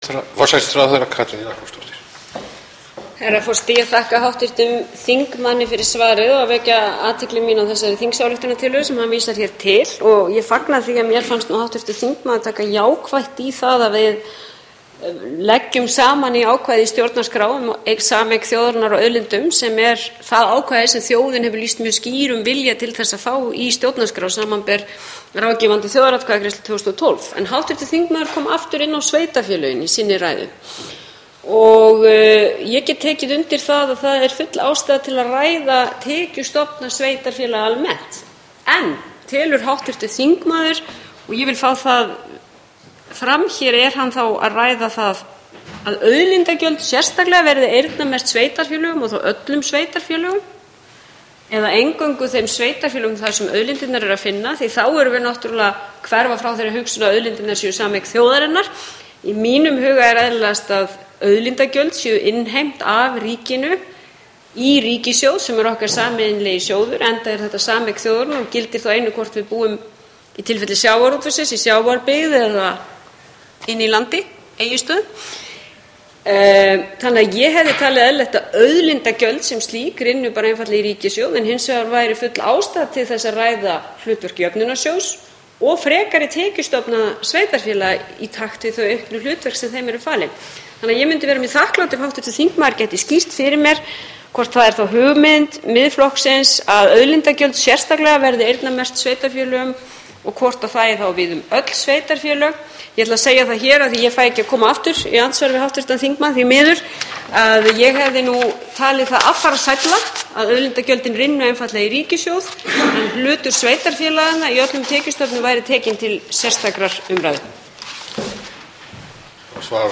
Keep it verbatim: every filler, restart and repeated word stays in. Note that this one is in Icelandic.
Forsætisráðherra Katrín Jakobsdóttir. Herra forseti, ég þakka háttvirtum þingmanni fyrir svarið og að vekja athygli mín á þessari þingsályktunartillögu sem hann vísar hér til, og ég fagna því að mér fannst nú háttvirtur þingmaður taka jákvætt í það að við leggjum saman í ákvæði í stjórnarskrá um sameign þjóðarinnar og auðlindum, sem er það ákvæði sem þjóðin hefur lýst mjög skýrum vilja til þess að fá í stjórnarskrá, samanber ráðgefandi þjóðaratkvæðagreiðslu tvö þúsund og tólf. En háttvirtur þingmaður kom aftur inn á sveitarfélögin í sinni ræðu og uh, ég get tekið undir það að það er full ástæða til að ræða tekjustofna sveitarfélaga almennt. En telur háttvirtur þingmaður, og ég vil fá það fram hér, er hann þá að ræða það að auðlindagjöld sérstaklega verði eyrnamerkt sveitarfélögum og þá öllum sveitarfélögum, eða eingöngu þeim sveitarfélögum þar sem auðlindirnar eru að finna, því þá erum við náttúrulega hverfa frá þeirri hugsun að auðlindirnar séu sameign þjóðarinnar. Í mínum huga er eðlilegast að auðlindagjöld séu innheimt af ríkinu í ríkissjóð sem er okkar sameiginlegi sjóður, enda er þetta sameign þjóðarinnar og gildir þá einu hvort við búum í tilfelli sjávarútvegsins í sjávarbyggð eða inn í landi, Egilsstöðum. Þannig að ég hefði talið eðlilegt að auðlindagjöld sem slík rynnu bara einfaldlega í ríkissjóð, en hins vegar væri full ástæða til þess að ræða hlutverk jöfnunarsjóðs og frekari tekjustofna sveitarfélaga í takt við þau auknu hlutverk sem þeim eru falin. Þannig að ég myndi vera mjög þakklát ef háttvirtur þingmaður gæti skýrt fyrir mér hvort það er þá hugmynd Miðflokksins að auðlindagjöld sérstaklega verði eyrnamerkt sveitarfélögum og hvort að það er þá við um öll sveitarfélög. Ég ætla að segja það hér að því ég fæ ekki að koma aftur í andsvar við háttvirtan þingmann, því miður, að ég hefði nú talið það affara sælla að auðlindagjöldin rynnu einfaldlega í ríkissjóð, en hlutur sveitarfélaganna í öllum tekjustofnum væri tekinn til sérstakrar umræðu. Svarar